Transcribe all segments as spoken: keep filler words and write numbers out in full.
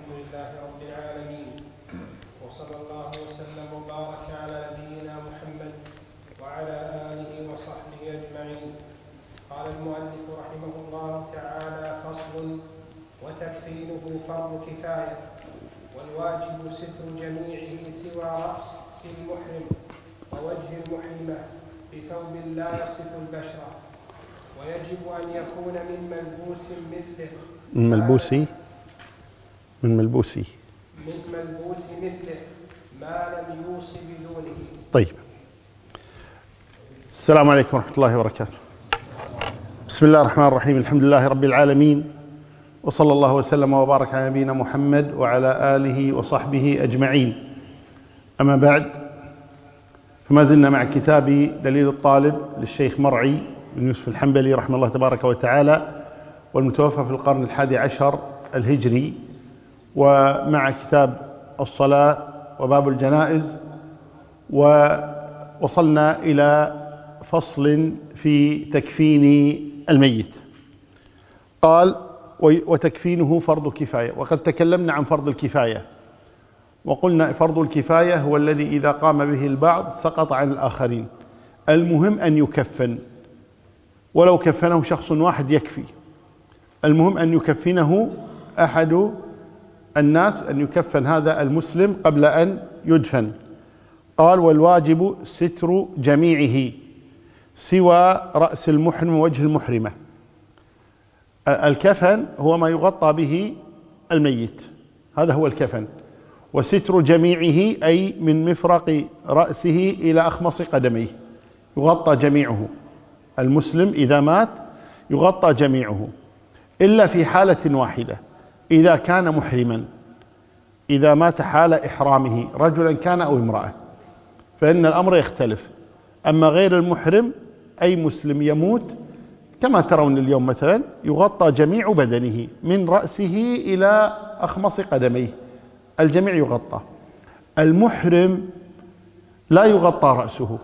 لله رب العالمين، وصلى الله وسلم وبارك على نبينا محمد وعلى آله وصحبه أجمعين. قال المؤلف رحمه الله تعالى: فصل: وتكفينه فرض كفاية، والواجب ستر جميعه سوى رأس المحرم ووجه المحرمة بثوب لا يصف البشرة، ويجب أن يكون من ملبوس مثله من ملبوسي من ملبوسي من ملبوس مثله ما لم يوص بدونه. طيب. السلام عليكم ورحمة الله وبركاته. بسم الله الرحمن الرحيم. الحمد لله رب العالمين، وصلى الله وسلم وبارك على نبينا محمد وعلى آله وصحبه أجمعين. أما بعد، فما زلنا مع كتاب دليل الطالب للشيخ مرعي بن يوسف الحنبلي رحمه الله تبارك وتعالى، والمتوفى في القرن الحادي عشر الهجري، ومع كتاب الصلاة وباب الجنائز، ووصلنا إلى فصل في تكفين الميت. قال: وتكفينه فرض كفاية. وقد تكلمنا عن فرض الكفاية، وقلنا فرض الكفاية هو الذي إذا قام به البعض سقط عن الآخرين. المهم أن يكفن، ولو كفنه شخص واحد يكفي. المهم أن يكفنه أحد الناس، أن يكفن هذا المسلم قبل أن يدفن. قال: والواجب ستر جميعه سوى رأس المحرم ووجه المحرمة. الكفن هو ما يغطى به الميت، هذا هو الكفن. وستر جميعه أي من مفرق رأسه إلى أخمص قدميه، يغطى جميعه. المسلم إذا مات يغطى جميعه، إلا في حالة واحدة: إذا كان محرما، إذا مات حال إحرامه، رجلا كان أو امرأة، فإن الأمر يختلف. أما غير المحرم أي مسلم يموت كما ترون اليوم مثلا، يغطى جميع بدنه من رأسه إلى أخمص قدميه، الجميع يغطى. المحرم لا يغطى رأسه،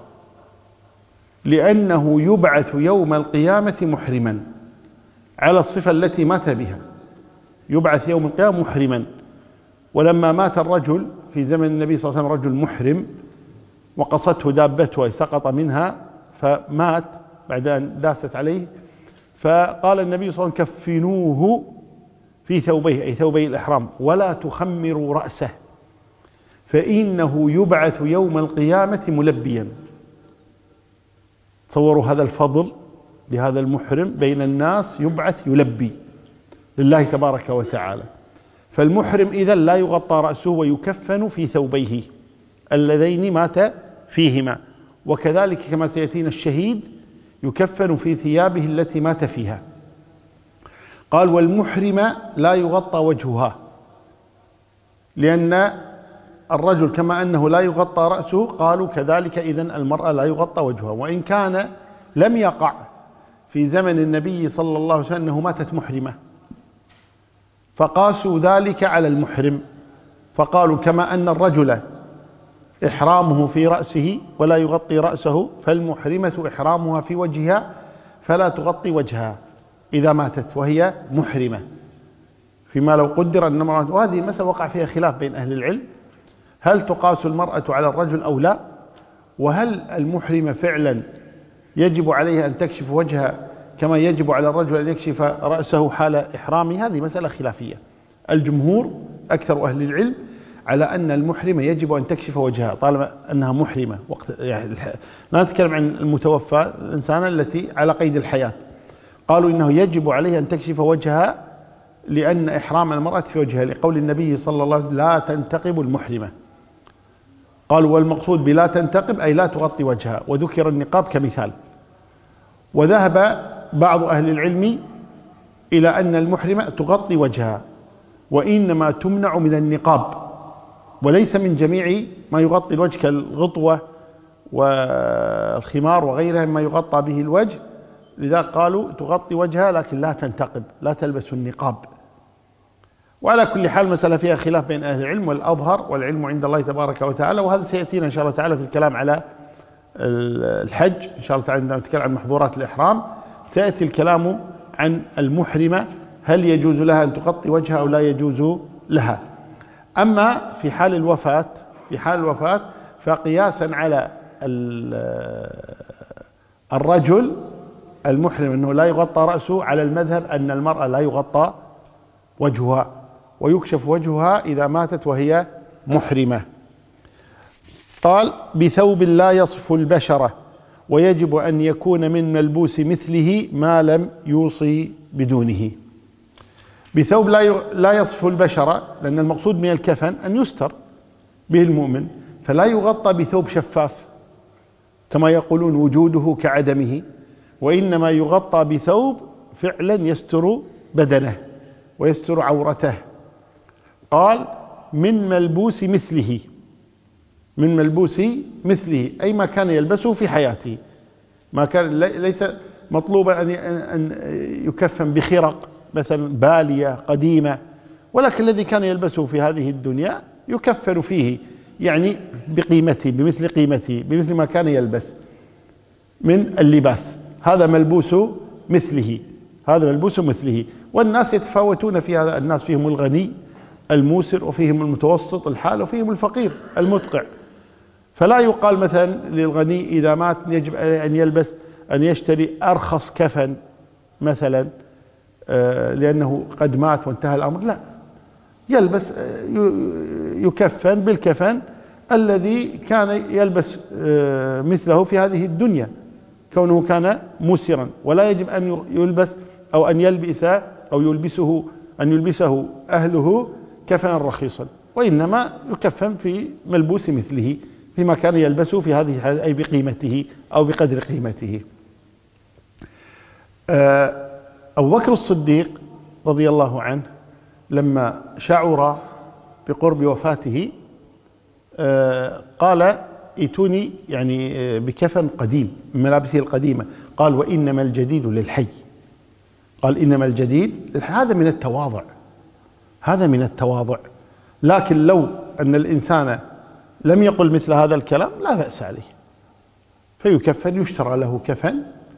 لأنه يبعث يوم القيامة محرما على الصفة التي مات بها، يبعث يوم القيامة محرما. ولما مات الرجل في زمن النبي صلى الله عليه وسلم، رجل محرم، وقصته دابته سقط منها فمات بعد أن داست عليه، فقال النبي صلى الله عليه وسلم: كفنوه في ثوبيه، أي ثوبي الإحرام، ولا تخمروا رأسه، فإنه يبعث يوم القيامة ملبيا. تصوروا هذا الفضل لهذا المحرم بين الناس، يبعث يلبي لله تبارك وتعالى. فالمحرم إذن لا يغطى رأسه، ويكفن في ثوبيه اللذين مات فيهما. وكذلك كما سيأتينا الشهيد يكفن في ثيابه التي مات فيها. قال: والمحرم لا يغطى وجهها، لأن الرجل كما أنه لا يغطى رأسه، قالوا كذلك إذن المرأة لا يغطى وجهها. وإن كان لم يقع في زمن النبي صلى الله عليه وسلم أنه ماتت محرمة، فقاسوا ذلك على المحرم، فقالوا كما أن الرجل إحرامه في رأسه ولا يغطي رأسه، فالمحرمة إحرامها في وجهها فلا تغطي وجهها إذا ماتت وهي محرمة، فيما لو قدر أن امرأة. وهذه مسألة وقع فيها خلاف بين أهل العلم: هل تقاس المرأة على الرجل أو لا؟ وهل المحرمة فعلا يجب عليها أن تكشف وجهها كما يجب على الرجل أن يكشف رأسه حال إحرامه؟ هذه مسألة خلافية. الجمهور أكثر أهل العلم على أن المحرمة يجب أن تكشف وجهها طالما أنها محرمة. وقت يعني لا نتكلم عن المتوفى، الإنسان التي على قيد الحياة، قالوا إنه يجب عليها أن تكشف وجهها، لأن إحرام المرأة في وجهها، لقول النبي صلى الله عليه وسلم: لا تنتقب المحرمة. قالوا: والمقصود بلا تنتقب أي لا تغطي وجهها، وذكر النقاب كمثال. وذهب بعض أهل العلم إلى أن المحرمة تغطي وجهها، وإنما تمنع من النقاب وليس من جميع ما يغطي الوجه، كالغطوة والخمار وغيرها مما يغطى به الوجه. لذا قالوا تغطي وجهها لكن لا تنتقب، لا تلبس النقاب. وعلى كل حال مسألة فيها خلاف بين أهل العلم، والأظهر والعلم عند الله تبارك وتعالى. وهذا سيأتينا إن شاء الله تعالى في الكلام على الحج إن شاء الله تعالى، عندما نتكلم عن محظورات الإحرام سيأتي الكلام عن المحرمة، هل يجوز لها أن تغطي وجهها أو لا يجوز لها. أما في حال الوفاة في حال الوفاة فقياسا على الرجل المحرم أنه لا يغطى رأسه، على المذهب أن المرأة لا يغطى وجهها ويكشف وجهها إذا ماتت وهي محرمة. قال بثوب لا يصف البشرة، ويجب أن يكون من ملبوس مثله ما لم يوصي بدونه. بثوب لا يصف البشرة، لأن المقصود من الكفن أن يستر به المؤمن، فلا يغطى بثوب شفاف كما يقولون وجوده كعدمه، وإنما يغطى بثوب فعلا يستر بدنه ويستر عورته. قال من ملبوس مثله، من ملبوس مثله أي ما كان يلبسه في حياته، ما كان ليس مطلوبا أن يكفن بخرق مثلا بالية قديمة، ولكن الذي كان يلبسه في هذه الدنيا يكفن فيه، يعني بقيمته بمثل قيمته بمثل ما كان يلبس من اللباس. هذا ملبوس مثله، هذا ملبوس مثله. والناس يتفاوتون في هذا، الناس فيهم الغني الموسر وفيهم المتوسط الحال وفيهم الفقير المدقع، فلا يقال مثلا للغني إذا مات يجب أن يلبس أن يشتري أرخص كفن مثلا لأنه قد مات وانتهى الأمر، لا، يلبس يكفن بالكفن الذي كان يلبس مثله في هذه الدنيا كونه كان موسرا، ولا يجب أن يلبس أو أن يلبس أو يلبسه أن يلبسه أهله كفنا رخيصا، وإنما يكفن في ملبوس مثله فيما كان يلبسه في هذه أي بقيمته أو بقدر قيمته. أبو بكر الصديق رضي الله عنه لما شعر بقرب وفاته قال ائتوني يعني بكفن قديم من ملابسه القديمة، قال وإنما الجديد للحي، قال إنما الجديد. هذا من التواضع، هذا من التواضع. لكن لو أن الإنسان لم يقل مثل هذا الكلام لا بأس عليه، فيكفن، يشترى له كفن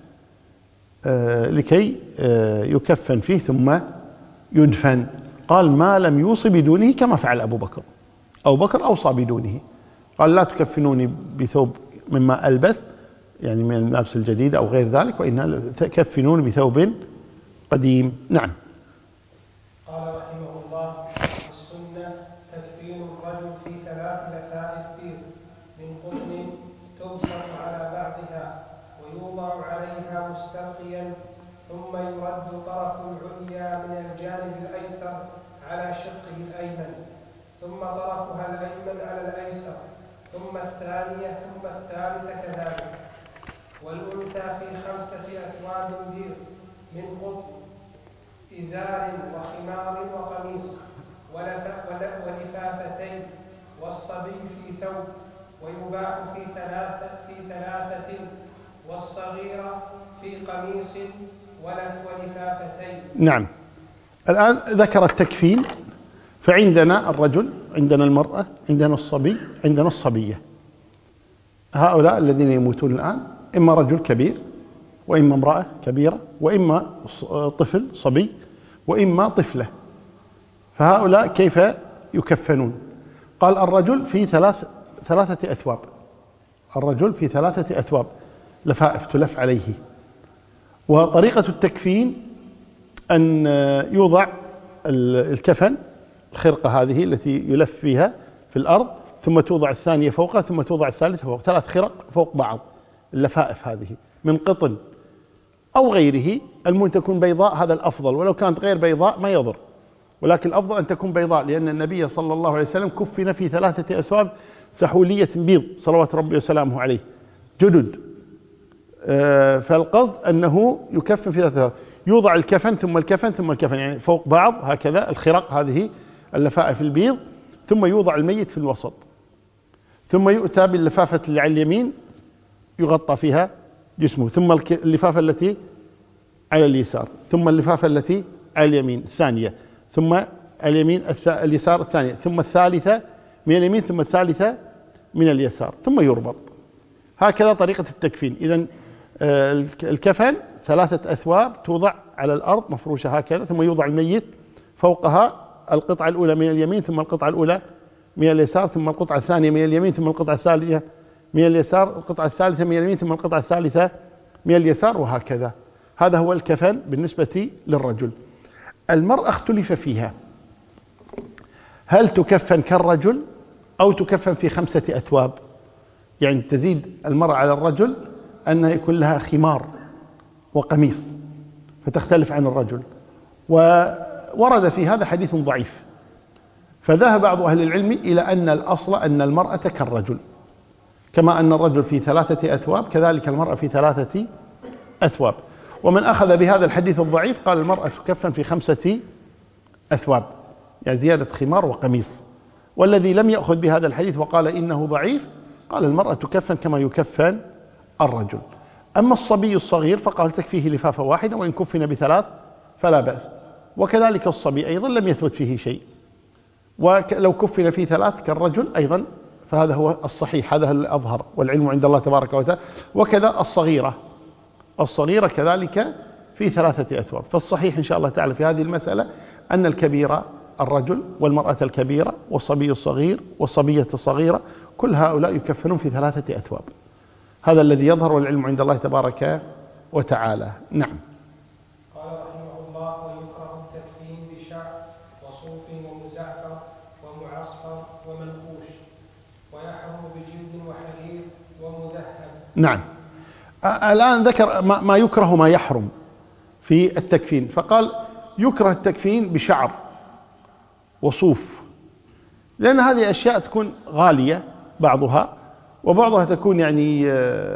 لكي يكفن فيه ثم يدفن. قال ما لم يوصي بدونه كما فعل أبو بكر، أبو بكر أوصى بدونه، قال لا تكفنوني بثوب مما ألبس يعني من الملابس الجديدة أو غير ذلك، وإنها تكفنون بثوب قديم. نعم. قال رحمه الله السنة تكفين الرجل في ثلاث لفائف بيض من قطن تبسط على بعضها ويوضع عليها مستلقيا، ثم يرد طرف العليا من الجانب الأيسر على شقه الأيمن، ثم طرفها الأيمن على الأيسر، ثم الثانية ثم الثالثة كذلك. والأنثى في خمسة أثواب بيض من قطن إزار وخمار وقميص ولفافتين، والصبي في ثوب، ويباع في ثلاثة في ثلاثة، والصغيرة في قميص ولفافتين. نعم. الآن ذكر التكفين، فعندنا الرجل، عندنا المرأة، عندنا الصبي، عندنا الصبية. هؤلاء الذين يموتون الآن إما رجل كبير وإما امرأة كبيرة وإما طفل صبي وإما طفلة، فهؤلاء كيف يكفنون؟ قال الرجل في ثلاث ثلاثة أثواب، الرجل في ثلاثة أثواب لفائف تلف عليه. وطريقة التكفين أن يوضع الكفن الخرقة هذه التي يلف فيها في الأرض، ثم توضع الثانية فوقها، ثم توضع الثالثة فوق، ثلاث خرق فوق بعض. اللفائف هذه من قطن أو غيره، المهم تكون بيضاء، هذا الأفضل، ولو كانت غير بيضاء ما يضر، ولكن الأفضل أن تكون بيضاء، لأن النبي صلى الله عليه وسلم كفن في ثلاثة أثواب سحولية بيض صلوات ربي وسلامه عليه جدد. فالقصد أنه يكفن في ثلاثة، يوضع الكفن ثم الكفن ثم الكفن، يعني فوق بعض هكذا الخرق هذه اللفائف البيض، ثم يوضع الميت في الوسط، ثم يؤتى باللفافة اللي على اليمين يغطى فيها جسمه، ثم اللفافة التي على اليسار، ثم اللفافة التي على اليمين الثانية، ثم اليمين اليسار الثانية، ثم الثالثة من اليمين، ثم الثالثة من اليسار، ثم يربط. هكذا طريقة التكفين. إذن الكفن ثلاثة أثواب توضع على الأرض مفروشة هكذا، ثم يوضع الميت فوقها القطعة الأولى من اليمين ثم القطعة الأولى من اليسار ثم القطعة الثانية من اليمين ثم القطعة الثالثة من اليسار، القطعة الثالثة من اليمين ثم القطعة الثالثة من اليسار، وهكذا. هذا هو الكفن بالنسبة للرجل. المرأة اختلف فيها، هل تكفن كالرجل أو تكفن في خمسة أثواب؟ يعني تزيد المرأة على الرجل أنها يكون لها خمار وقميص فتختلف عن الرجل، وورد في هذا حديث ضعيف، فذهب بعض أهل العلم إلى أن الأصل أن المرأة كالرجل، كما أن الرجل في ثلاثة أثواب كذلك المرأة في ثلاثة أثواب. ومن أخذ بهذا الحديث الضعيف قال المرأة تكفن في خمسة أثواب، يعني زيادة خمار وقميص. والذي لم يأخذ بهذا الحديث وقال إنه ضعيف قال المرأة تكفن كما يكفن الرجل. أما الصبي الصغير فقال تكفيه لفافة واحدة وإن كفن بثلاث فلا بأس، وكذلك الصبي أيضا لم يثبت فيه شيء، ولو كفن في ثلاث كالرجل أيضا فهذا هو الصحيح، هذا الأظهر والعلم عند الله تبارك وتعالى. وكذا الصغيرة الصغيرة كذلك في ثلاثة أثواب. فالصحيح إن شاء الله تعالى في هذه المسألة أن الكبيرة الرجل والمرأة الكبيرة والصبي الصغير والصبية الصغيرة كل هؤلاء يكفنون في ثلاثة أثواب. هذا الذي يظهر والعلم عند الله تبارك وتعالى. نعم. قال رحمه الله: ويكره التكفين بشعر وصوف ومزعفر ومعصفر ومنقوش، ويحرم بجلد وحرير ومذهب. نعم. الآن ذكر ما يكره ما يحرم في التكفين، فقال يكره التكفين بشعر وصوف، لأن هذه أشياء تكون غالية بعضها، وبعضها تكون يعني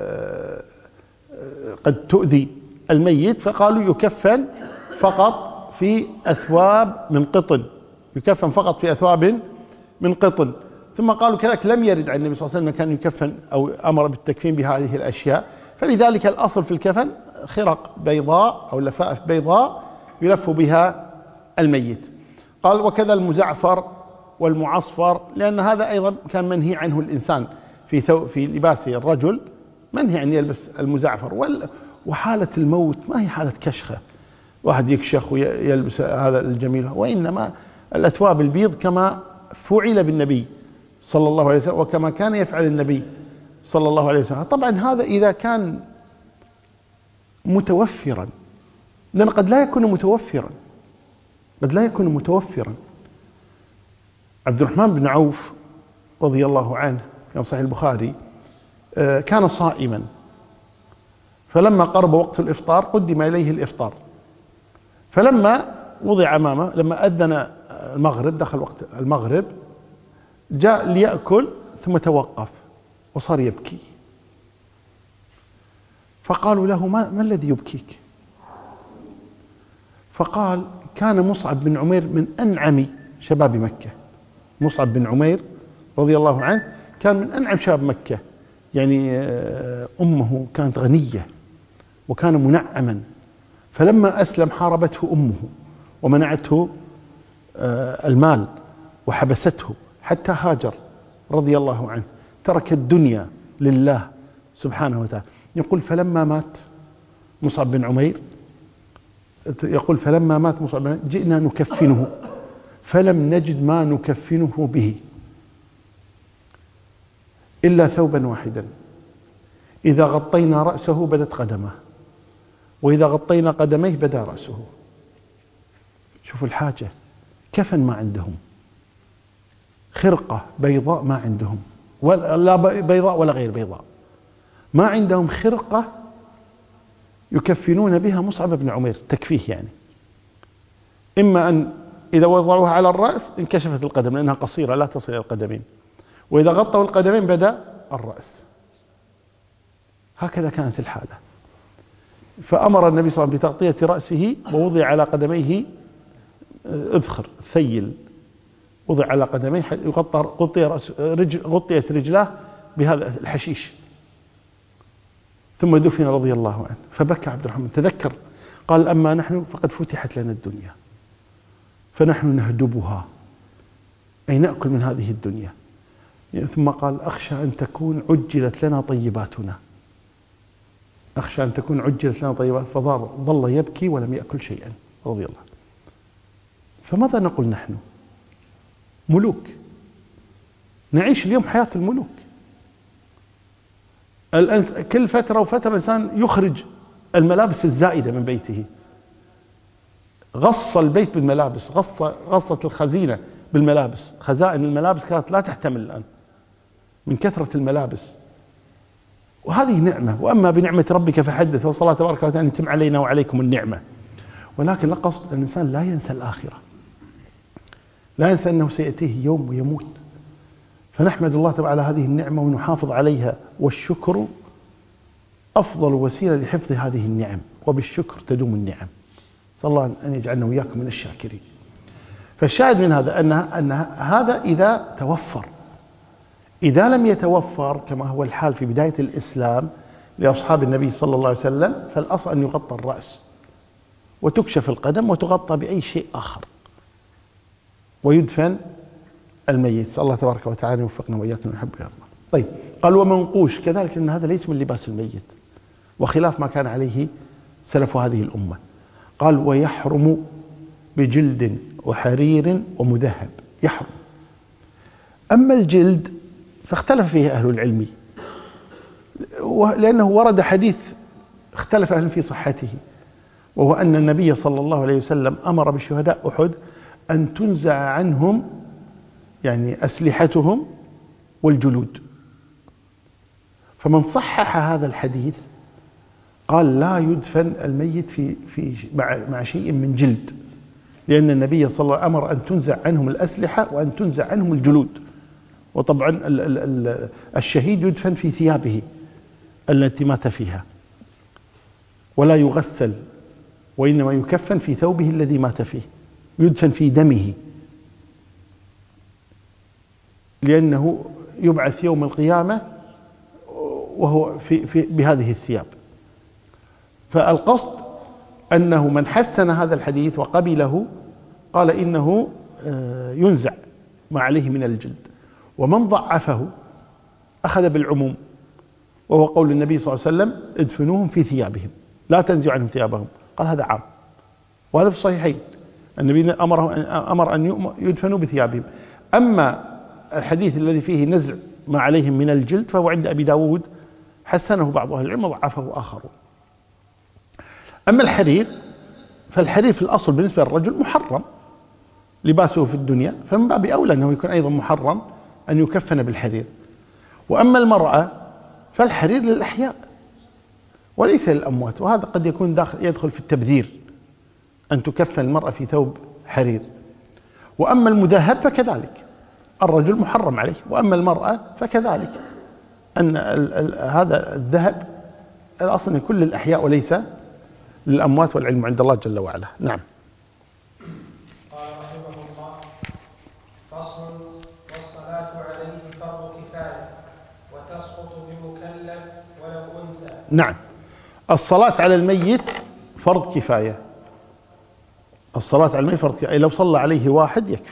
قد تؤذي الميت، فقالوا يكفن فقط في أثواب من قطن، يكفن فقط في أثواب من قطن. ثم قالوا كذلك لم يرد عن النبي صلى الله عليه وسلم كان يكفن أو أمر بالتكفين بهذه الأشياء، فلذلك الأصل في الكفن خرق بيضاء أو لفائف بيضاء يلف بها الميت. قال وكذا المزعفر والمعصفر، لأن هذا أيضا كان منهي عنه الإنسان في ثو في لباس الرجل، منهي أن يلبس المزعفر. وحالة الموت ما هي حالة كشخة واحد يكشخ ويلبس هذا الجميل، وإنما الأثواب البيض كما فعل بالنبي صلى الله عليه وسلم وكما كان يفعل النبي صلى الله عليه وسلم. طبعا هذا إذا كان متوفرا، لأن قد لا يكون متوفرا قد لا يكون متوفرا عبد الرحمن بن عوف رضي الله عنه كما صحيح البخاري كان صائما، فلما قرب وقت الإفطار قدم إليه الإفطار، فلما وضع أمامه لما أذن المغرب دخل وقت المغرب جاء ليأكل ثم توقف وصار يبكي، فقالوا له ما, ما الذي يبكيك؟ فقال كان مصعب بن عمير من أنعم شباب مكة. مصعب بن عمير رضي الله عنه كان من أنعم شباب مكة، يعني أمه كانت غنية وكان منعما، فلما أسلم حاربته أمه ومنعته المال وحبسته حتى هاجر رضي الله عنه، ترك الدنيا لله سبحانه وتعالى. يقول فلما مات مصعب بن عمير يقول فلما مات مصعب بن عمير جئنا نكفنه فلم نجد ما نكفنه به إلا ثوبا واحدا، إذا غطينا رأسه بدت قدمه وإذا غطينا قدميه بدا رأسه. شوفوا الحاجة، كفن ما عندهم، خرقة بيضاء ما عندهم، لا بيضاء ولا غير بيضاء، ما عندهم خرقة يكفنون بها مصعب بن عمير تكفيه، يعني إما أن إذا وضعوها على الرأس انكشفت القدم لأنها قصيرة لا تصل إلى القدمين، وإذا غطوا القدمين بدأ الرأس. هكذا كانت الحالة. فأمر النبي صلى الله عليه وسلم بتغطية رأسه ووضع على قدميه اذخر ثيل، وضع على قدميه يغطى غطي رأس رجل غطيت رجلاه بهذا الحشيش، ثم دفن رضي الله عنه. فبكى عبد الرحمن تذكر قال أما نحن فقد فتحت لنا الدنيا فنحن نهدبها، أي نأكل من هذه الدنيا. ثم قال أخشى أن تكون عجلت لنا طيباتنا، أخشى أن تكون عجلت لنا طيبات، فظل يبكي ولم يأكل شيئا رضي الله. فماذا نقول نحن؟ ملوك، نعيش اليوم حياة الملوك. كل فترة وفترة الإنسان يخرج الملابس الزائدة من بيته، غص البيت بالملابس، غص غصت الخزينة بالملابس، خزائن الملابس كانت لا تحتمل الآن من كثرة الملابس، وهذه نعمة. وأما بنعمة ربك فحدث، وصلاة تبارك وتعالى أن يتم علينا وعليكم النعمة. ولكن القصد الإنسان لا ينسى الآخرة، لا ينسى أنه سيأتيه يوم ويموت. فنحمد الله تعالى على هذه النعمة ونحافظ عليها، والشكر أفضل وسيلة لحفظ هذه النعم، وبالشكر تدوم النعم. صلى الله أن يجعلنا وإياكم من الشاكرين. فالشاهد من هذا أن أن هذا إذا توفر. إذا لم يتوفر كما هو الحال في بداية الإسلام لأصحاب النبي صلى الله عليه وسلم، فالأصل أن يغطى الرأس وتكشف القدم وتغطى بأي شيء آخر ويدفن الميت. الله تبارك وتعالى يوفقنا وإياكم ونحب يا الله. طيب، قال ومنقوش كذلك، أن هذا ليس من لباس الميت، وخلاف ما كان عليه سلف هذه الأمة. قال ويحرم بجلد وحرير ومذهب، يحرم. أما الجلد فاختلف فيه أهل العلم، لأنه ورد حديث اختلف أهل في صحته، وهو أن النبي صلى الله عليه وسلم أمر بشهداء أحد أن تنزع عنهم يعني أسلحتهم والجلود. فمن صحح هذا الحديث قال لا يدفن الميت في في مع, مع شيء من جلد، لأن النبي صلى الله عليه وسلم أمر أن تنزع عنهم الأسلحة وأن تنزع عنهم الجلود. وطبعا ال ال ال الشهيد يدفن في ثيابه التي مات فيها، ولا يغسل، وإنما يكفن في ثوبه الذي مات فيه، يدفن في دمه، لأنه يبعث يوم القيامة وهو في في بهذه الثياب. فالقصد أنه من حسن هذا الحديث وقبله قال إنه ينزع ما عليه من الجلد، ومن ضعفه أخذ بالعموم، وهو قول النبي صلى الله عليه وسلم ادفنوهم في ثيابهم لا تنزعوا عنهم ثيابهم. قال هذا عام، وهذا في الصحيحين، النبي أمر أمر أن يدفنوا بثيابهم. أما الحديث الذي فيه نزع ما عليهم من الجلد فهو عند أبي داود، حسنه بعض أهل العلم وضعفه آخرون. أما الحرير فالحرير في الأصل بالنسبة للرجل محرم لباسه في الدنيا، فمن باب أولى أنه يكون أيضا محرم أن يكفن بالحرير. وأما المرأة فالحرير للأحياء وليس للأموات، وهذا قد يكون داخل يدخل في التبذير أن تكفن المرأة في ثوب حرير. وأما المذهب فكذلك الرجل محرم عليه، وأما المرأة فكذلك أن ال ال هذا الذهب الأصل يكون للأحياء وليس للأموات، والعلم عند الله جل وعلا. نعم. قال رحمه الله: فصل: والصلاة عليه فرض كفاية وتسقط بمكلف ولو أنثى. نعم، الصلاة على الميت فرض كفاية. الصلاة على الميت فرض كفاية، لو صلى عليه واحد يكفي،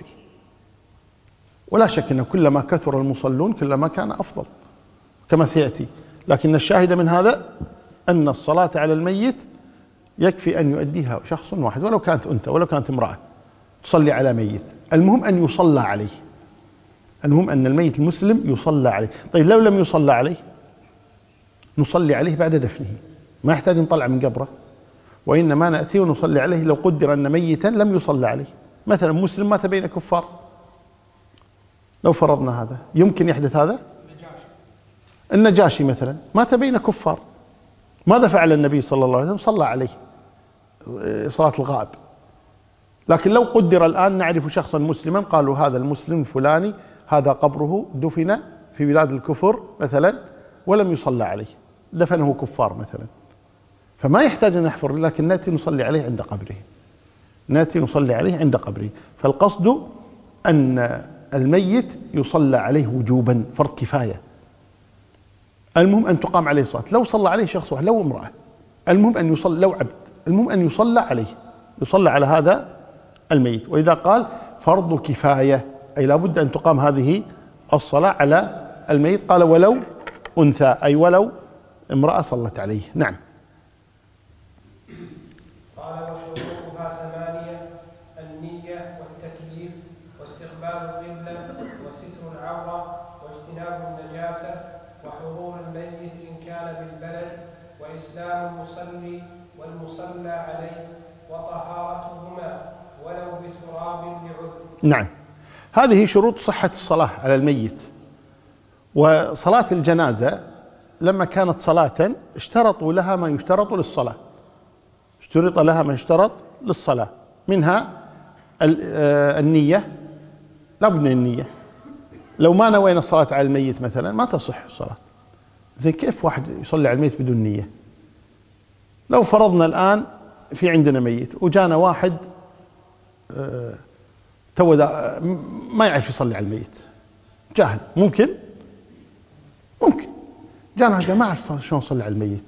ولا شك أن كلما كثر المصلون كلما كان أفضل كما سيأتي. لكن الشاهد من هذا أن الصلاة على الميت يكفي أن يؤديها شخص واحد، ولو كانت أنثى ولو كانت امرأة تصلي على ميت. المهم أن يصلى عليه، المهم أن الميت المسلم يصلى عليه. طيب لو لم يصلى عليه نصلي عليه بعد دفنه، ما يحتاج نطلع من قبره، وإنما نأتي ونصلي عليه لو قدر أن ميتا لم يصلى عليه. مثلا مسلم مات بين كفار، لو فرضنا هذا يمكن يحدث هذا. النجاشي مثلا مات بين كفار، ماذا فعل النبي صلى الله عليه وسلم؟ صلى عليه صلاة الغائب. لكن لو قدر الآن نعرف شخصا مسلما قالوا هذا المسلم الفلاني هذا قبره دفن في بلاد الكفر مثلا ولم يصلى عليه، دفنه كفار مثلا، فما يحتاج أن نحفر، لكن نأتي نصلي عليه عند قبره، نأتي نصلي عليه عند قبره. فالقصد أن الميت يصلى عليه وجوبا فرض كفاية. المهم أن تقام عليه صلاة، لو صلى عليه شخص واحد لو امرأة، المهم أن يصلى، لو عبد المهم أن يصلى عليه، يصلى على هذا الميت. وإذا قال فرض كفاية أي لابد أن تقام هذه الصلاة على الميت. قال ولو أنثى أي ولو امرأة صلت عليه. نعم. قال وشروطها ثمانية: النية والتكليف واستقبال القبلة وستر العورة واجتناب النجاسة وحضور الميت إن كان بالبلد وإسلام المصلي والمصلى عليه وطهارتهما ولو بتراب لعذر. نعم، هذه شروط صحة الصلاة على الميت. وصلاة الجنازة لما كانت صلاة اشترطوا لها ما يشترط للصلاة، اشترط لها ما يشترط للصلاة، منها النية، لا بد من النية. لو ما نوينا الصلاة على الميت مثلا ما تصح الصلاة. زي كيف واحد يصلي على الميت بدون نية؟ لو فرضنا الآن في عندنا ميت وجانا واحد اه تو ما يعرف يصلي على الميت، جاهل، ممكن ممكن جانا يا جماعة شلون نصلي على الميت؟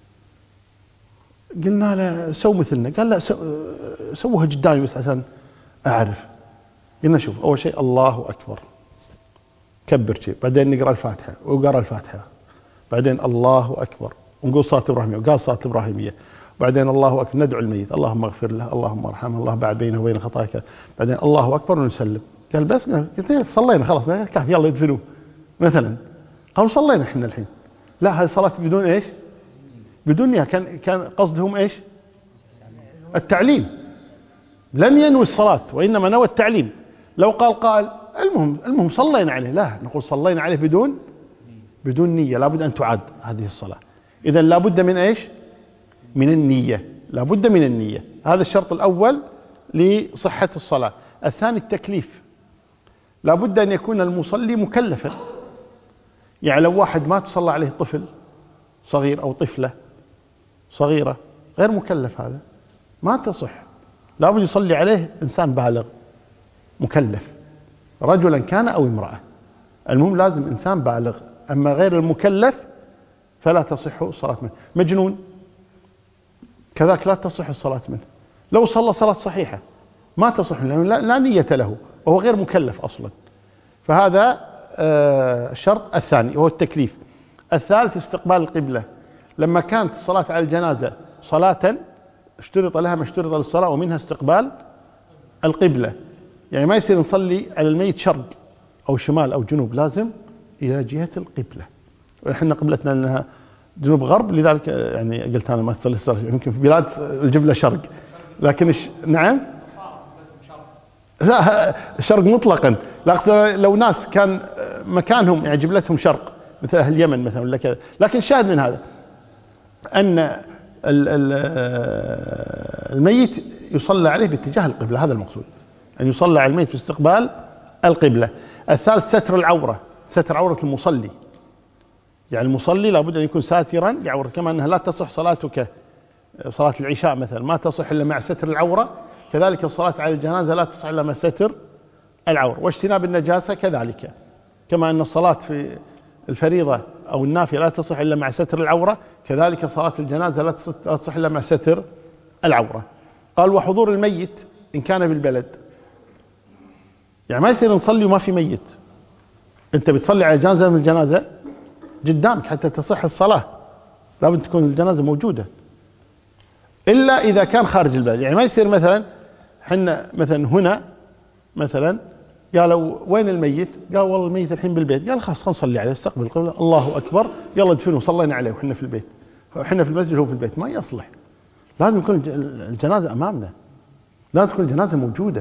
قلنا له سو مثلنا، قال لا سووها قدامي بس عشان أعرف. قلنا شوف، أول شيء الله أكبر، كبر شيء، بعدين نقرأ الفاتحة وقرأ الفاتحة، بعدين الله أكبر ونقول صلاة إبراهيمية وقال صلاة إبراهيمية، بعدين الله أكبر ندعو الميت اللهم اغفر له اللهم ارحمه الله بعد بينه وبين خطاياك، بعدين الله أكبر ونسلم. قال بس قلت صلينا خلاص كافي يلا يدفنوه مثلا. قالوا صلينا احنا الحين. لا، هذه صلاة بدون ايش؟ بدون نية. كان كان قصدهم ايش؟ التعليم. لم ينوي الصلاة وإنما نوى التعليم. لو قال قال المهم المهم صلينا عليه، لا نقول صلينا عليه بدون بدون نية. لابد أن تعاد هذه الصلاة. إذا لابد من ايش؟ من النية، لابد من النية. هذا الشرط الأول لصحة الصلاة. الثاني التكليف، لابد أن يكون المصلي مكلفا. يعني لو واحد ما تصلى عليه طفل صغير أو طفلة صغيرة غير مكلف، هذا ما تصح. لابد يصلي عليه إنسان بالغ مكلف، رجلا كان أو امرأة، المهم لازم إنسان بالغ. أما غير المكلف فلا تصح الصلاة منه. مجنون كذلك لا تصح الصلاة منه. لو صلى صلاة صحيحة ما تصح لأنه لا, لا نية له وهو غير مكلف أصلا. فهذا آه الشرط الثاني وهو التكليف. الثالث استقبال القبلة. لما كانت الصلاة على الجنازة صلاة اشترط لها ما اشترط للصلاة، ومنها استقبال القبلة. يعني ما يصير نصلي على الميت شرق أو شمال أو جنوب، لازم إلى جهة القبلة. وإحنا قبلتنا أنها جنوب غرب، لذلك يعني قلت أنا ما أصلي يمكن في بلاد الجبلة شرق، لكن الش... نعم لا الشرق مطلقا. لو ناس كان مكانهم يعني جبلتهم شرق مثل أهل اليمن مثلا ولا كذا، لكن الشاهد من هذا أن الميت يصلى عليه باتجاه القبلة. هذا المقصود، أن يصلى على الميت في استقبال القبلة. الثالث ستر العورة، ستر عورة المصلي. يعني المصلي لابد أن يكون ساترا لعورته، كما أنها لا تصح صلاتك صلاة العشاء مثلا ما تصح إلا مع ستر العورة، كذلك الصلاة على الجنازة لا تصح إلا مع ستر العورة. واجتناب النجاسة كذلك، كما أن الصلاة في الفريضة أو النافلة لا تصح إلا مع ستر العورة، كذلك صلاة الجنازة لا تصح إلا مع ستر العورة. قال وحضور الميت إن كان بالبلد. يعني ما يصير نصلي وما في ميت. أنت بتصلي على جنازة من الجنازة قدامك حتى تصح الصلاة، لابد تكون الجنازة موجودة، إلا إذا كان خارج البلد. يعني ما يصير مثلا حنا مثلا هنا مثلا قالوا وين الميت؟ قال والله الميت الحين بالبيت. قال خلاص نصلي عليه استقبل القبلة الله أكبر يلا ادفنوا، صلينا عليه وحنا في البيت، وحنا في المسجد هو في البيت. ما يصلح، لازم يكون الجنازة أمامنا، لازم تكون الجنازة موجودة.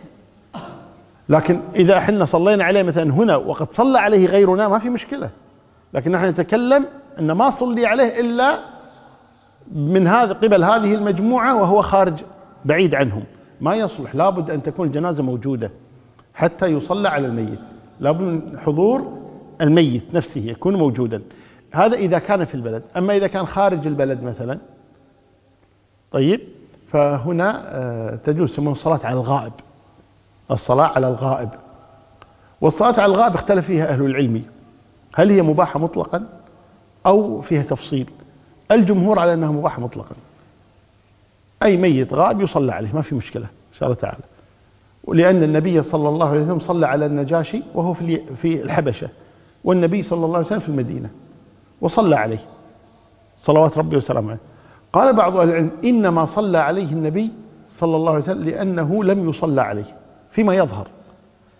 لكن إذا احنا صلينا عليه مثلا هنا وقد صلى عليه غيرنا ما في مشكلة، لكن نحن نتكلم أن ما صلي عليه إلا من هذا قبل هذه المجموعة وهو خارج بعيد عنهم، ما يصلح. لابد أن تكون الجنازة موجودة حتى يصلى على الميت، لابد من حضور الميت نفسه يكون موجودا. هذا إذا كان في البلد. أما إذا كان خارج البلد مثلا طيب فهنا تجوز يسمون الصلاة على الغائب، الصلاة على الغائب. والصلاة على الغائب اختلف فيها أهل العلم، هل هي مباحة مطلقا أو فيها تفصيل؟ الجمهور على أنها مباحة مطلقا، أي ميت غائب يصلى عليه ما في مشكلة إن شاء الله تعالى. ولأن النبي صلى الله عليه وسلم صلى على النجاشي وهو في في الحبشة، والنبي صلى الله عليه وسلم في المدينة وصلى عليه صلوات ربي وسلامه عليه. قال بعض أهل العلم إنما صلى عليه النبي صلى الله عليه وسلم لأنه لم يصلى عليه فيما يظهر،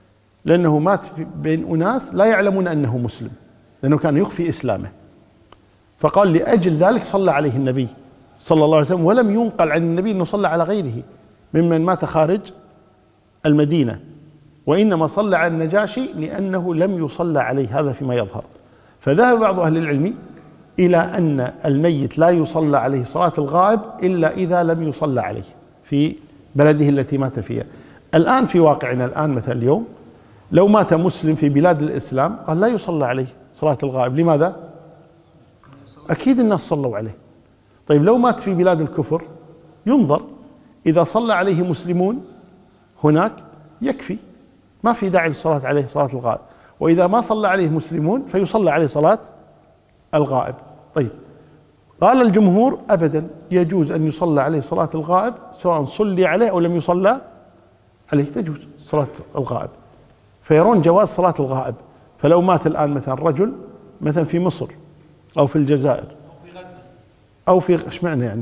لأنه مات بين أناس لا يعلمون أنه مسلم، لأنه كان يخفي إسلامه، فقال لأجل ذلك صلى عليه النبي صلى الله عليه وسلم، ولم ينقل عن النبي أنه صلى على غيره ممن مات خارج المدينة، وإنما صلى على النجاشي لأنه لم يصلى عليه، هذا فيما يظهر. فذهب بعض أهل العلم إلى أن الميت لا يصلى عليه صلاة الغائب إلا إذا لم يصلى عليه في بلده التي مات فيها. الآن في واقعنا الآن مثلا اليوم لو مات مسلم في بلاد الإسلام قال لا يصلى عليه صلاة الغائب، لماذا؟ أكيد الناس صلوا عليه. طيب لو مات في بلاد الكفر ينظر، إذا صلى عليه مسلمون هناك يكفي، ما في داعي للصلاة عليه صلاة الغائب، وإذا ما صلى عليه مسلمون فيصلى عليه صلاة الغائب. طيب قال الجمهور أبدا، يجوز أن يصلى عليه صلاة الغائب سواء صلي عليه أو لم يصلى عليه، تجوز صلاة الغائب، فيرون جواز صلاة الغائب. فلو مات الآن مثلا رجل مثلا في مصر أو في الجزائر أو في إيش معنى يعني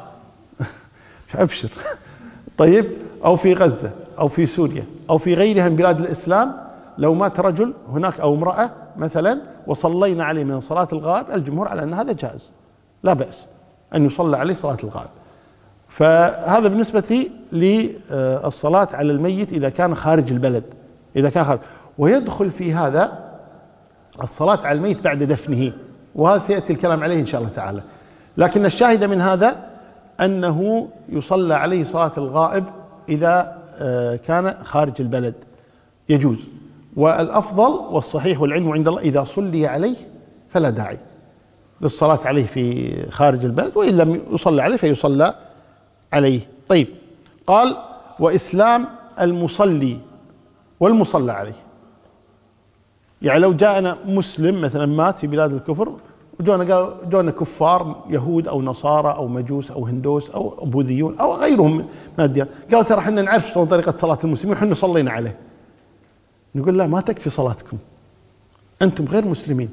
أبشر طيب أو في غزة أو في سوريا أو في غيرها من بلاد الإسلام، لو مات رجل هناك أو امرأة مثلا وصلينا عليه من صلاة الغائب، الجمهور على أن هذا جائز، لا بأس أن يصلى عليه صلاة الغائب. فهذا بالنسبة للصلاة على الميت إذا كان خارج البلد، إذا كان خارج. ويدخل في هذا الصلاة على الميت بعد دفنه، وهذا سيأتي الكلام عليه إن شاء الله تعالى. لكن الشاهد من هذا أنه يصلى عليه صلاة الغائب إذا كان خارج البلد، يجوز. والأفضل والصحيح والعلم عند الله إذا صلي عليه فلا داعي للصلاة عليه في خارج البلد، وإن لم يصلى عليه فيصلى عليه. طيب قال وإسلام المصلي والمصلى عليه، يعني لو جاءنا مسلم مثلا مات في بلاد الكفر وجونا قال جونا كفار يهود أو نصارى أو مجوس أو هندوس أو بوذيون أو غيرهم من الديانات، قالوا ترى احنا نعرف شلون طريقة صلاة المسلمين وحنا صلينا عليه، نقول لا ما تكفي صلاتكم، أنتم غير مسلمين،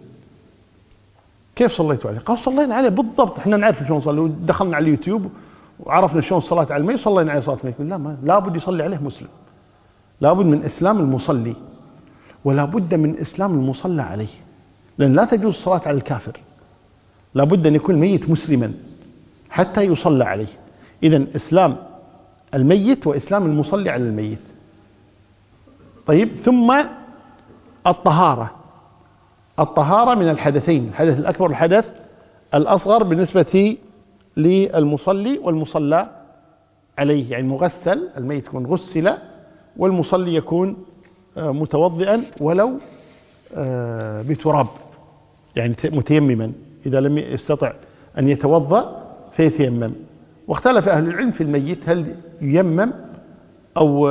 كيف صليتوا عليه؟ قال صلينا عليه بالضبط، احنا نعرف شلون صلوا، دخلنا على اليوتيوب وعرفنا شلون الصلاة على الميت صلينا عليه صلاة الميت. لا ما لابد يصلي عليه مسلم، لابد من إسلام المصلي ولا بد من إسلام المصلى عليه، لأن لا تجوز الصلاة على الكافر، لا بد أن يكون ميت مسلما حتى يصلى عليه. إذن إسلام الميت وإسلام المصلي على الميت. طيب ثم الطهارة، الطهارة من الحدثين، الحدث الأكبر والحدث الأصغر بالنسبة للمصلي والمصلى عليه، يعني مغسل، الميت يكون غسل، والمصلي يكون متوضئا ولو بتراب، يعني متيمما، إذا لم يستطع أن يتوضأ فيتيمم. واختلف أهل العلم في الميت هل ييمم أو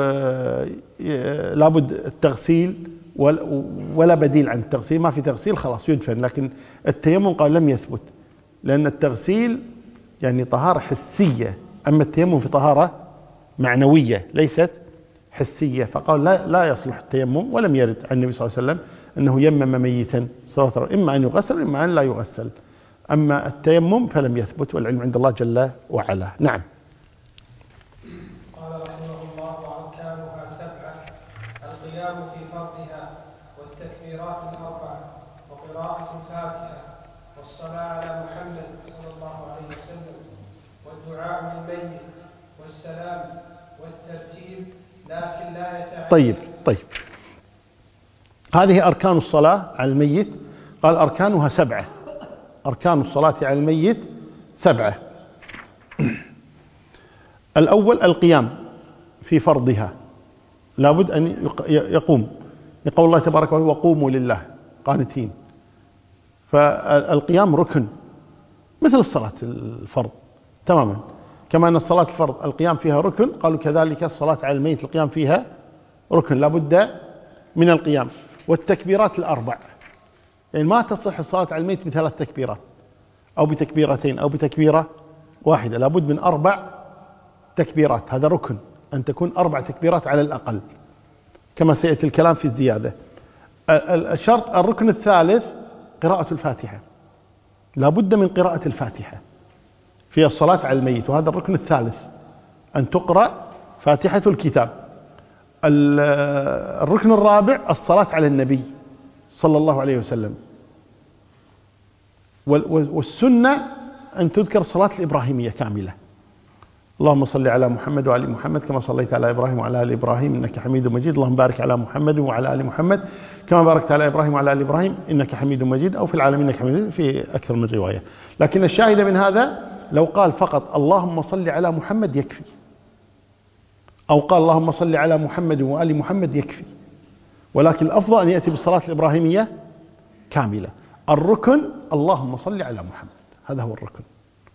لابد التغسيل ولا بديل عن التغسيل، ما في تغسيل خلاص يدفن، لكن التيمم قال لم يثبت، لأن التغسيل يعني طهارة حسية، أما التيمم في طهارة معنوية ليست حسية، فقال لا, لا يصلح التيمم، ولم يرد عن النبي صلى الله عليه وسلم أنه يمم ميتا صلى الله عليه وسلم، إما أن يغسل إما أن لا يغسل، أما التيمم فلم يثبت، والعلم عند الله جل وعلا. نعم. قال رحمه الله وأركانها سبعة: القيام في فرضها، والتكبيرات الأربع، وقراءة الفاتحة، والصلاة على محمد صلى الله عليه وسلم، والدعاء للميت، والسلام، والترتيب، لكن لا يتعين. طيب طيب هذه أركان الصلاة على الميت. قال أركانها سبعة، أركان الصلاة على الميت سبعة. الأول القيام في فرضها، لابد أن يقوم، لقول الله تبارك وتعالى وقوموا لله قانتين، فالقيام ركن مثل الصلاة الفرض تماما، كما أن الصلاة الفرض القيام فيها ركن، قالوا كذلك الصلاة على الميت القيام فيها ركن، لابد من القيام. والتكبيرات الأربع، يعني ما تصح الصلاة على الميت بثلاث تكبيرات أو بتكبيرتين أو بتكبيرة واحدة، لابد من أربع تكبيرات، هذا ركن، أن تكون أربع تكبيرات على الأقل، كما سيأتي الكلام في الزيادة. الشرط الركن الثالث قراءة الفاتحة، لابد من قراءة الفاتحة في الصلاة على الميت، وهذا الركن الثالث، أن تقرأ فاتحة الكتاب. الركن الرابع الصلاة على النبي صلى الله عليه وسلم. والسنة أن تذكر الصلاة الإبراهيمية كاملة. اللهم صل على محمد وعلى محمد كما صليت على إبراهيم وعلى آل إبراهيم إنك حميد مجيد. اللهم بارك على محمد وعلى آل محمد كما باركت على إبراهيم وعلى آل إبراهيم إنك حميد مجيد، أو في العالمين إنك حميد، في أكثر من رواية. لكن الشاهد من هذا لو قال فقط اللهم صل على محمد يكفي، أو قال اللهم صل على محمد وآل محمد يكفي، ولكن الأفضل أن يأتي بالصلاة الإبراهيمية كاملة. الركن اللهم صل على محمد، هذا هو الركن.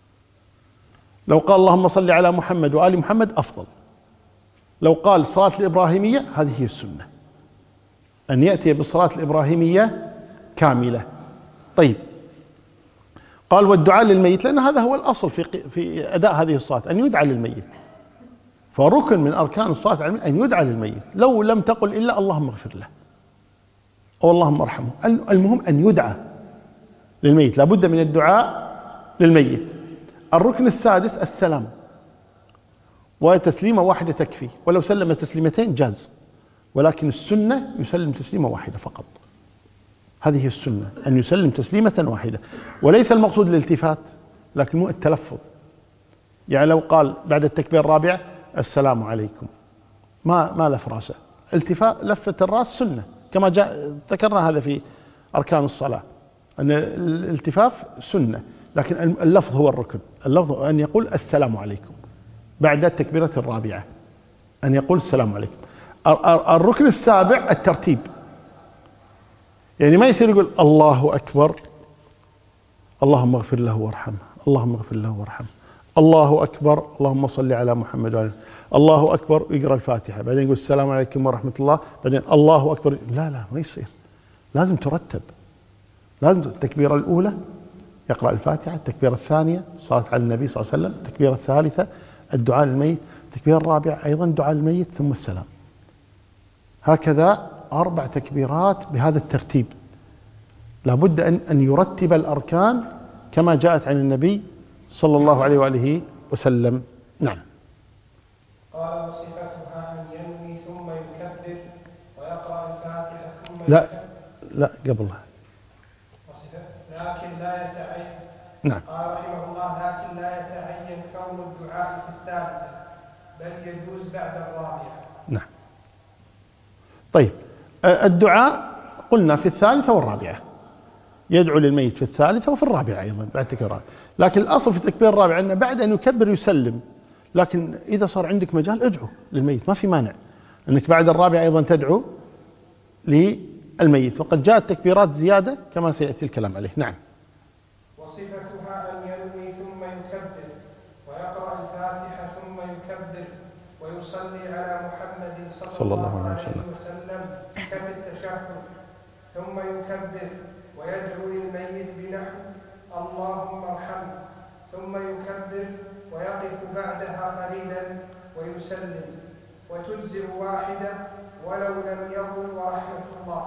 لو قال اللهم صل على محمد وآل محمد أفضل. لو قال الصلاة الإبراهيمية هذه هي السنة، أن يأتي بالصلاة الإبراهيمية كاملة. طيب، قال والدعاء للميت، لأن هذا هو الأصل في في أداء هذه الصلاة، أن يدعى للميت. فركن من أركان الصلاة على الميت أن يدعى للميت، لو لم تقل إلا اللهم اغفر له أو اللهم ارحمه، المهم أن يدعى للميت، لابد من الدعاء للميت. الركن السادس السلام، وتسليمة واحدة تكفي، ولو سلم تسليمتين جاز، ولكن السنة يسلم تسليمة واحدة فقط. هذه السنة أن يسلم تسليمة واحدة، وليس المقصود الالتفات، لكن مو التلفظ. يعني لو قال بعد التكبير الرابع السلام عليكم، ما ما لف راسه، التفات لفة الراس سنة كما جاء ذكرنا هذا في أركان الصلاة، أن الالتفاف سنة، لكن اللفظ هو الركن. اللفظ أن يقول السلام عليكم بعد التكبيرة الرابعة، أن يقول السلام عليكم. الركن السابع الترتيب، يعني ما يصير يقول الله أكبر اللهم اغفر له وارحمه، اللهم اغفر له وارحمه، الله أكبر اللهم صل على محمد وعلى الله أكبر، يقرأ الفاتحة، بعدين يقول السلام عليكم ورحمة الله، بعدين الله أكبر. لا لا ما يصير، لازم ترتب. لازم التكبيرة الأولى يقرأ الفاتحة، التكبيرة الثانية صلاة على النبي صلى الله عليه وسلم، التكبيرة الثالثة الدعاء للميت، التكبيرة الرابعة أيضا دعاء للميت ثم السلام. هكذا أربع تكبيرات بهذا الترتيب. لابد أن أن يرتب الأركان كما جاءت عن النبي صلى الله عليه وآله وسلم. نعم. قال وصفتها أن ينوي ثم يكبر ويقرأ الفاتحة ثم لا يكبر. لا قبلها. لكن لا يتعين. نعم. قال رحمه الله لكن لا يتعين كون الدعاء في الثالثة، بل يجوز بعد الرابعة. نعم. طيب، الدعاء قلنا في الثالثة والرابعة، يدعو للميت في الثالثة وفي الرابعة أيضا بعد التكبير الرابع، لكن الأصل في التكبير الرابع أنه بعد أن يكبر يسلم، لكن إذا صار عندك مجال ادعو للميت، ما في مانع أنك بعد الرابعة أيضا تدعو للميت، وقد جاءت تكبيرات زيادة كما سيأتي الكلام عليه. نعم. وصفتها أن ينوي ثم يكبر ويقرأ الفاتحة ثم يكبر ويصلي على محمد صلى, صلى الله عليه وسلم كفي التشهد، ثم يكبر ويدعو للميت بنحو اللهم ارحمه، ثم يكبر ويقف بعدها قليلا ويسلم، وتجزئ واحدة ولو لم يقل ورحمة الله.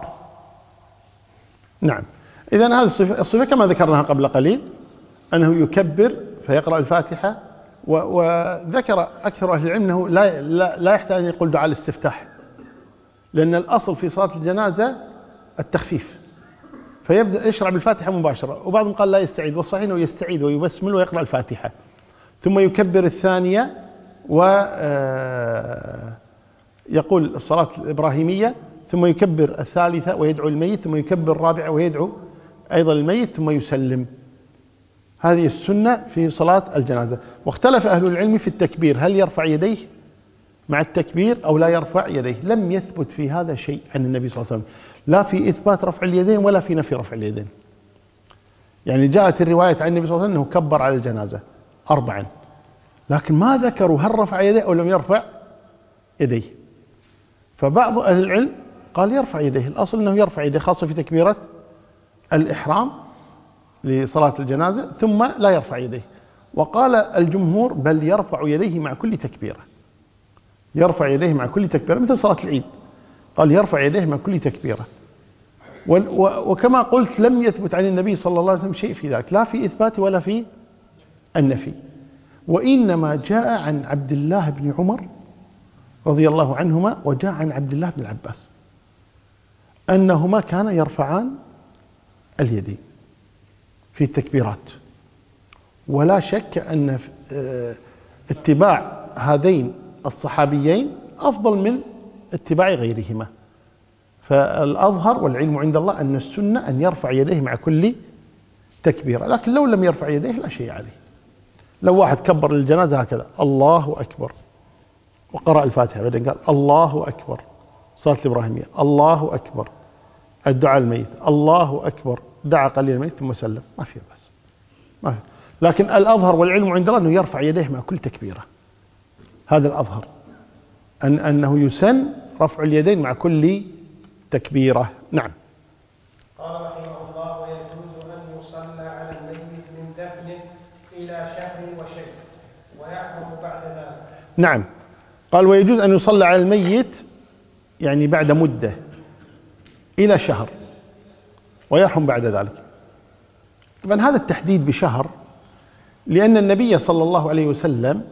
نعم. إذن هذه الصفة, الصفة كما ذكرناها قبل قليل، أنه يكبر فيقرأ الفاتحة، وذكر أكثر أهل العلم أنه لا, لا, لا يحتاج أن يقول دعاء الاستفتاح، لأن الأصل في صلاة الجنازة التخفيف، فيبدأ يشرع بالفاتحة مباشرة، وبعضهم قال لا يستعيد، والصحيح أنه يستعيد ويبسمل ويقرأ الفاتحة ثم يكبر الثانية ويقول الصلاة الإبراهيمية، ثم يكبر الثالثة ويدعو الميت، ثم يكبر الرابعة ويدعو أيضا الميت ثم يسلم. هذه السنة في صلاة الجنازة. واختلف أهل العلم في التكبير، هل يرفع يديه مع التكبير أو لا يرفع يديه؟ لم يثبت في هذا شيء عن النبي صلى الله عليه وسلم، لا في إثبات رفع اليدين ولا في نفي رفع اليدين. يعني جاءت الرواية عن النبي صلى الله عليه وسلم أنه كبر على الجنازة أربعا، لكن ما ذكروا هل رفع يديه أو لم يرفع يديه. فبعض أهل العلم قال يرفع يديه، الأصل أنه يرفع يديه، خاصة في تكبيرة الإحرام لصلاة الجنازة، ثم لا يرفع يديه. وقال الجمهور بل يرفع يديه مع كل تكبيرة، يرفع يديه مع كل تكبيرة مثل صلاة العيد، قال يرفع يديه مع كل تكبيرة. وكما قلت لم يثبت عن النبي صلى الله عليه وسلم شيء في ذلك، لا في إثبات ولا في النفي، وإنما جاء عن عبد الله بن عمر رضي الله عنهما، وجاء عن عبد الله بن العباس أنهما كانا يرفعان اليدين في التكبيرات. ولا شك أن اتباع هذين الصحابيين أفضل من اتباع غيرهما. فالأظهر والعلم عند الله أن السنة أن يرفع يديه مع كل تكبيرة، لكن لو لم يرفع يديه لا شيء عليه. لو واحد كبر للجنازة هكذا الله أكبر وقرأ الفاتحة بعدين قال الله أكبر، صلاة الإبراهيمية الله أكبر، الدعاء الميت الله أكبر، دعا قليل الميت ثم سلم، ما في بس ما في. لكن الأظهر والعلم عند الله أنه يرفع يديه مع كل تكبيرة، هذا الأظهر، أن أنه يسن رفع اليدين مع كل تكبيرة. نعم. قال رحمه الله: ويجوز أن يصلى على الميت من دفن إلى شهر وشيء ويحرم بعد ذلك. نعم، قال ويجوز أن يصلى على الميت يعني بعد مدة إلى شهر ويحرم بعد ذلك. طبعا هذا التحديد بشهر لأن النبي صلى الله عليه وسلم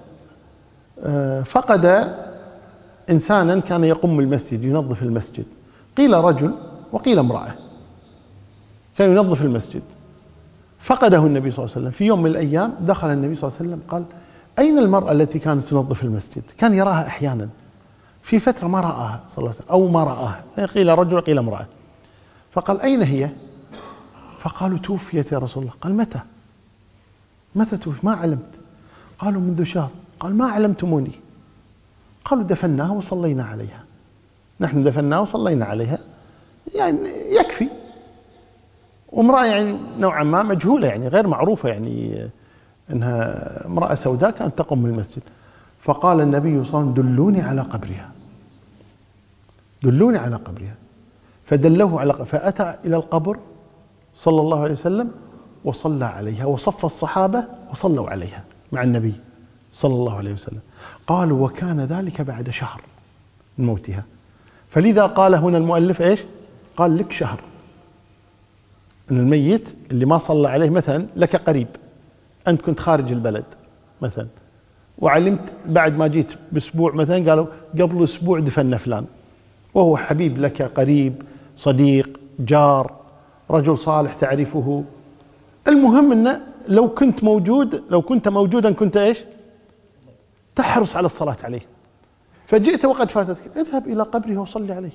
فقد إنسانا كان يقوم المسجد ينظف المسجد، قيل رجل وقيل امرأة، كان ينظف المسجد فقده النبي صلى الله عليه وسلم. في يوم من الأيام دخل النبي صلى الله عليه وسلم قال: أين المرأة التي كانت تنظف المسجد؟ كان يراها أحيانا، في فترة ما رآها صلى الله عليه وسلم أو ما رآها، قيل رجل وقيل امرأة. فقال: أين هي؟ فقالوا: توفيت يا رسول الله. قال: متى؟ متى توفي؟ ما علمت. قالوا: منذ شهر. قال: ما علمتموني. قالوا: دفناها وصلينا عليها، نحن دفناها وصلينا عليها، يعني يكفي. وامرأة يعني نوعا ما مجهولة، يعني غير معروفة، يعني انها امرأة سوداء كانت تقوم بالمسجد. فقال النبي صلى الله عليه وسلم: دلوني على قبرها، دلوني على قبرها. فدلوه على قبر، فأتى إلى القبر صلى الله عليه وسلم وصلى عليها، وصف الصحابة وصلوا عليها مع النبي صلى الله عليه وسلم. قالوا: وكان ذلك بعد شهر من موتها. فلذا قال هنا المؤلف إيش؟ قال: لك شهر. أن الميت اللي ما صلى عليه مثلا لك قريب، أنت كنت خارج البلد مثلا وعلمت بعد ما جيت بأسبوع مثلا قالوا قبل أسبوع دفن فلان، وهو حبيب لك، قريب، صديق، جار، رجل صالح تعرفه. المهم أنه لو كنت موجود، لو كنت موجودا كنت إيش؟ تحرص على الصلاة عليه. فجئت وقد فاتتك، اذهب إلى قبره وصلي عليه،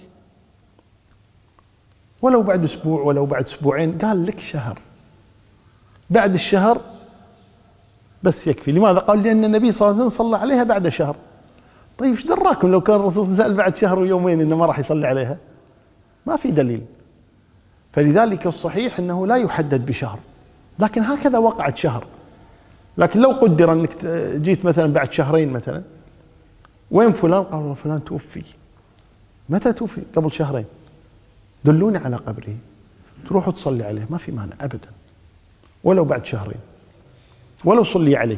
ولو بعد أسبوع ولو بعد أسبوعين. قال: لك شهر، بعد الشهر بس يكفي. لماذا؟ قال: لأن النبي صلى الله عليه وسلم صلى عليها بعد شهر. طيب ايش دراكم لو كان الرسول سأل بعد شهر ويومين إنه ما راح يصلي عليها؟ ما في دليل. فلذلك الصحيح أنه لا يحدد بشهر، لكن هكذا وقعت شهر. لكن لو قدر أنك جيت مثلا بعد شهرين مثلا، وين فلان؟ قالوا: فلان توفي. متى توفي؟ قبل شهرين. دلوني على قبره، تروح تصلي عليه، ما في مانع أبدا، ولو بعد شهرين، ولو صلي عليه،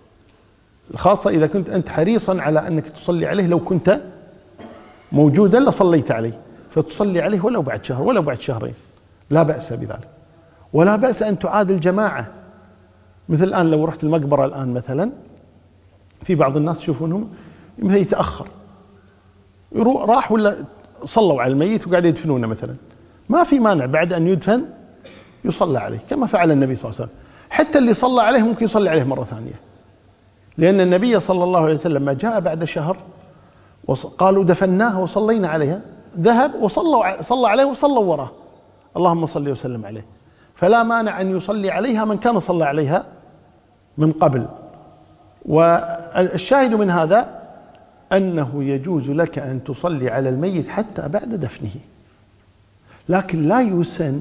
خاصة إذا كنت أنت حريصا على أنك تصلي عليه. لو كنت موجودا لصليت عليه، فتصلي عليه ولو بعد شهر ولو بعد شهرين، لا بأس بذلك. ولا بأس أن تعاد الجماعة. مثل الآن لو رحت المقبرة الآن مثلا، في بعض الناس يشوفونهم مثلا يتأخر، راح ولا صلوا على الميت وقاعد يدفنونه مثلا، ما في مانع بعد أن يدفن يصلى عليه كما فعل النبي صلى الله عليه وسلم. حتى اللي صلى عليه ممكن يصلي عليه مرة ثانية، لأن النبي صلى الله عليه وسلم ما جاء بعد شهر وقالوا دفناها وصلينا عليها، ذهب وصلوا صلى عليه وصلوا وراه، اللهم صل وسلم عليه. فلا مانع أن يصلي عليها من كان صلى عليها من قبل. والشاهد من هذا أنه يجوز لك أن تصلي على الميت حتى بعد دفنه، لكن لا يسن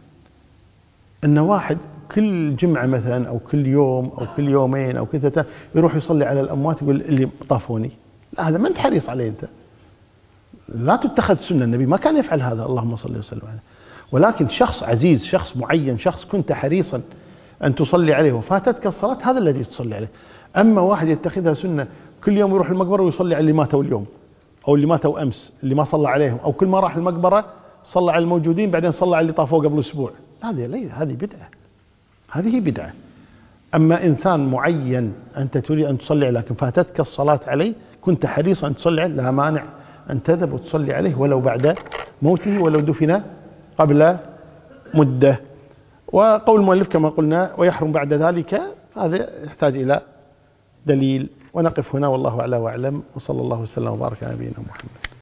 أن واحد كل جمعة مثلا أو كل يوم أو كل يومين أو كذا يروح يصلي على الأموات يقول اللي طافوني. لا، هذا ما أنت حريص عليه أنت، لا تتخذ سنة. النبي ما كان يفعل هذا، اللهم صل وسلم عليه. ولكن شخص عزيز، شخص معين، شخص كنت حريصا أن تصلي عليه وفاتتك الصلاة، هذا الذي تصلي عليه. أما واحد يتخذها سنة كل يوم يروح المقبرة ويصلي على اللي ماتوا اليوم أو اللي ماتوا أمس اللي ما صلى عليهم، أو كل ما راح المقبرة صلى على الموجودين بعدين صلى على اللي طافوه قبل أسبوع، هذه ليس، هذه بدعة، هذه بدعة. أما إنسان معين أنت تريد أن تصلي عليه لكن فاتتك الصلاة عليه كنت حريصا أن تصلي عليه لا مانع أن تذهب وتصلي عليه ولو بعد موته ولو دفن قبل مدة. وقول المؤلف كما قلنا ويحرم بعد ذلك هذا يحتاج إلى دليل. ونقف هنا والله أعلى وأعلم، وصلى الله وسلم وبارك على نبينا محمد.